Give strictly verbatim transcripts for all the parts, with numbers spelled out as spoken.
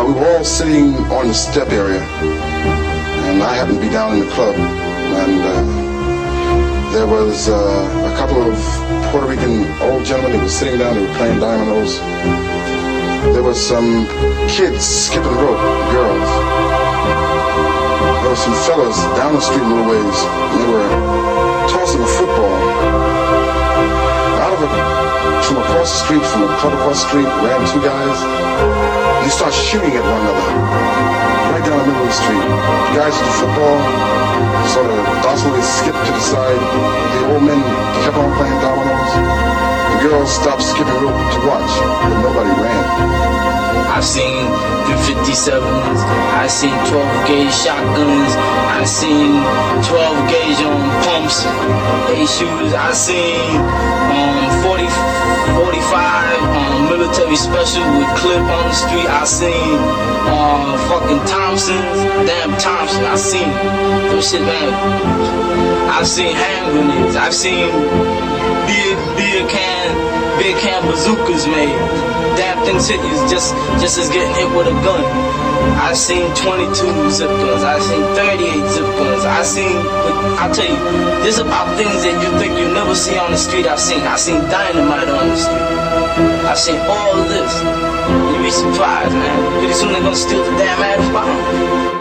we were all sitting on the step area, and I happened to be down in the club, and uh, there was uh, a couple of Puerto Rican old gentlemen who were sitting down, they were playing dominoes. There was some kids skipping rope, girls. There were some fellas down the street a little ways, and they were tossing a football. Out of it, from across the street, from the club across the street, ran two guys. They start shooting at one another, right down the middle of the street. The guys with the football sort of docilely skipped to the side. The old men kept on playing dominoes. The girls stopped skipping rope to watch, but nobody ran. I've seen three fifty-sevens, I've seen twelve gauge shotguns, I've seen twelve gauge on pumps, A shoes, I've seen um, forty, forty-five um, military special with clip on the street, I've seen uh, fucking Thompsons, damn Thompson, I've seen those shit, man. I've seen hand grenades, I've seen beer, beer can, beer can bazookas made. Damn things hit you just, just as getting hit with a gun. I've seen twenty-two zip guns, I've seen thirty-eight zip guns, I've seen, but I'll tell you, this about things that you think you never see on the street. I've seen, I've seen dynamite on the street. I've seen all of this. You'd be surprised, man. Pretty soon they're gonna steal the damn atom bomb.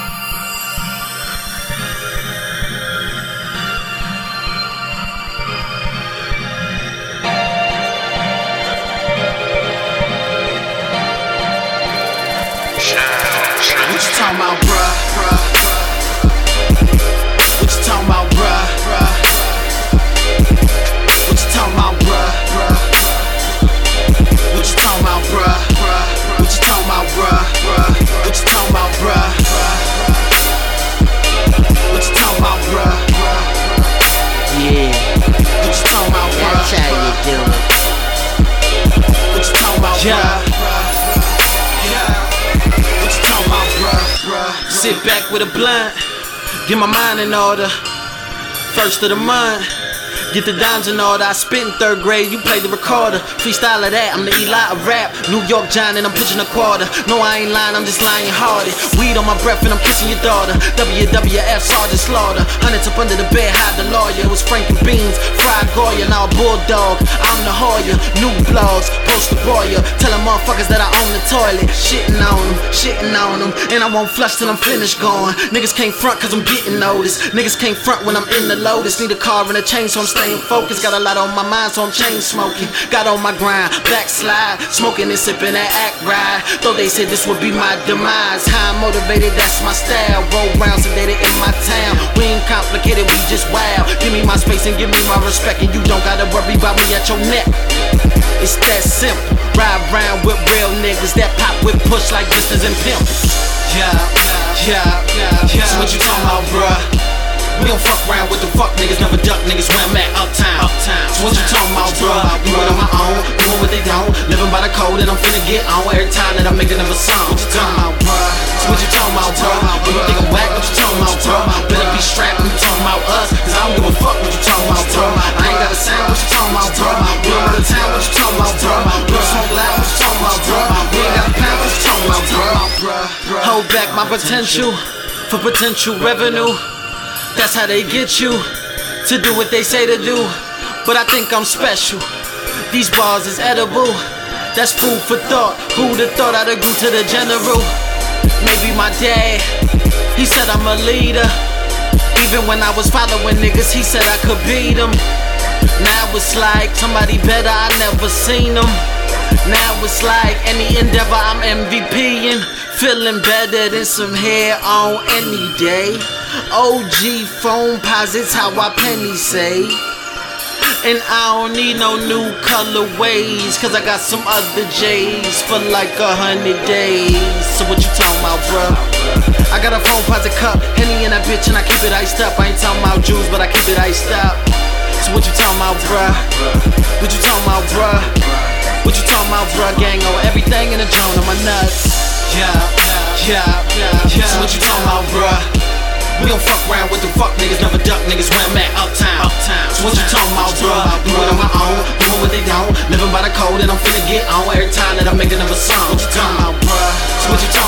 What you talking about, bruh? What you talking about, bruh? What you talking about, bruh? What you talking about, bruh? What you talking about, bruh? What you talking about, bruh? What you talking about, bruh? Yeah. What you talking about, bruh? That's how you do it. What you talking about, bruh? Sit back with a blunt, get my mind in order. First of the month, get the dimes in order. I spit in third grade, you play the recorder. Freestyle of that, I'm the Eli of rap. New York John and I'm pitching a quarter. No, I ain't lying, I'm just lying hearted. Weed on my breath and I'm kissing your daughter. W W F Sergeant Slaughter. Hundreds up under the bed, hide the lawyer. It was Frank and Beans, fried Goya, now a bulldog. I'm the Hoya, new blogs, poster boyer. Telling motherfuckers that I own the toilet. Shitting on them, shitting on them. And I won't flush till I'm finished going. Niggas can't front cause I'm getting noticed. Niggas can't front when I'm in the Lotus. Need a car and a chain so I'm staying focused. Got a lot on my mind so I'm chain smoking. Got on my grind, backslide. Smoking and sipping that act ride. Though they said this would be my demise. How I'm motivated, that's my style. Roll round sedated in my town. We ain't complicated, we just wild. Give me my space and give me my respect. And you don't gotta worry about me at your neck. It's that simple. Ride round with real niggas that pop with push like Vistas and Pimps. Yeah, yeah, yeah, yeah. So what you talking about, bruh? We don't fuck around with the fuck niggas, never duck niggas when I'm at uptown. So what you talking about, bruh? Do it on my own, doing what they don't. Living by the code and I'm finna get on every time that I make another song. What you talking about, bruh? So what you talking about, bruh? When you think I'm whack, what you talking about, bruh? Better be strapped when you talking about us, cause I don't give a fuck what you talking about, bruh. I ain't got a sound, what you talking about, bruh? We don't go to town, what you talking about, bruh? We don't smoke loud, what you talking about, bruh? We ain't got a pound, what you talking about, bruh? Hold back my potential for potential revenue. That's how they get you to do what they say to do. But I think I'm special. These bars is edible. That's food for thought. Who'd have thought I'd agree to the general? Maybe my dad. He said I'm a leader. Even when I was following niggas, he said I could beat them. Now it's like somebody better, I never seen them. Now it's like any endeavor I'm M V P'ing. Feeling better than some hair on any day. O G phone posits how I penny save. And I don't need no new colorways, cause I got some other J's for like a hundred days. So what you talking about, bruh? I got a phone posit cup, Henny in that bitch and I keep it iced up. I ain't talking about juice, but I keep it iced up. So what you talking about, bruh? What you talking about, bruh? What you talking about, bruh? Gang over everything in the joint on my nuts. Yeah, yeah, yeah, yeah. So what you talking about, bruh? We don't fuck around with the fuck niggas, never duck niggas when I'm at uptown. So what you talking about, bruh? Do it on my own, doing what they don't. Living by the code and I'm finna get on every time that I make another song. What you talking about, bruh? So what you talking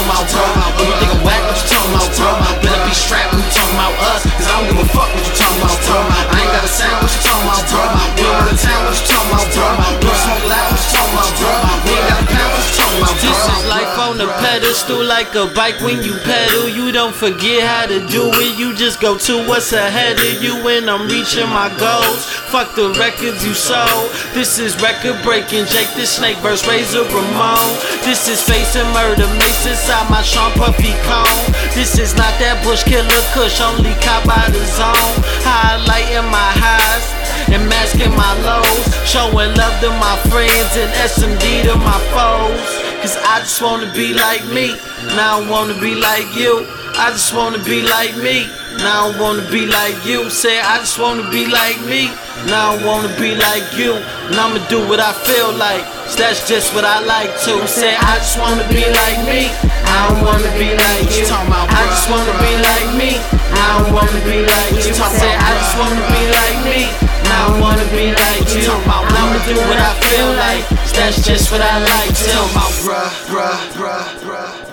life on the pedestal like a bike when you pedal. You don't forget how to do it, you just go to what's ahead of you. And I'm reaching my goals, fuck the records you sold. This is record breaking, Jake the Snake versus Razor Ramon. This is facing murder, mace inside my Sean Puffy cone. This is not that bush killer kush, only cop by the zone. Highlighting my highs and masking my lows, showing love to my friends and S M D to my foes. Cause I just wanna be like me, now I wanna be like you. I just wanna be like me, now I wanna be like you. Say I just wanna be like me, now I wanna be like you. And I'ma do what I feel like, so that's just what I like to. Say I just wanna be like me, I don't wanna be like you. I just wanna be like me, I don't wanna be like you. Say I just wanna be like me, I don't wanna be like you. I'ma do what I feel like, so that's just what I like to. Bruh, bruh, bruh, bruh.